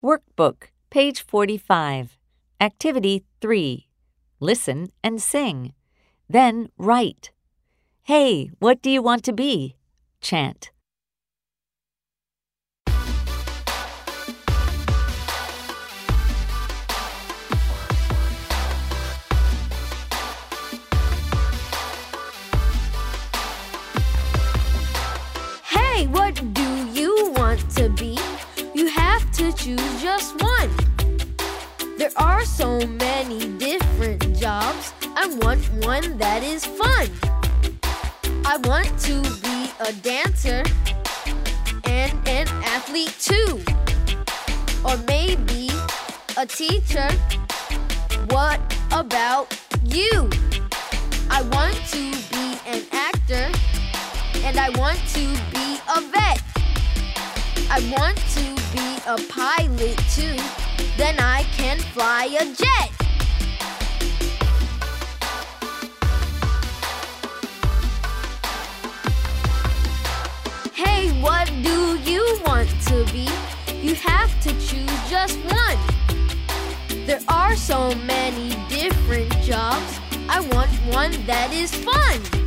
Workbook, page 45. Activity 3. Listen and sing. Then write. Hey, what do you want to be? Chant. Hey, what do you want to be? You have to choose just one. There are so many different jobs. I want one that is fun. I want to be a dancer and an athlete too. Or maybe a teacher. What about you? I want to be an actor and I want to be a vet. I want to be a pilot too. Then I can fly a jet. Hey, what do you want to be? You have to choose just one. There are so many different jobs. I want one that is fun.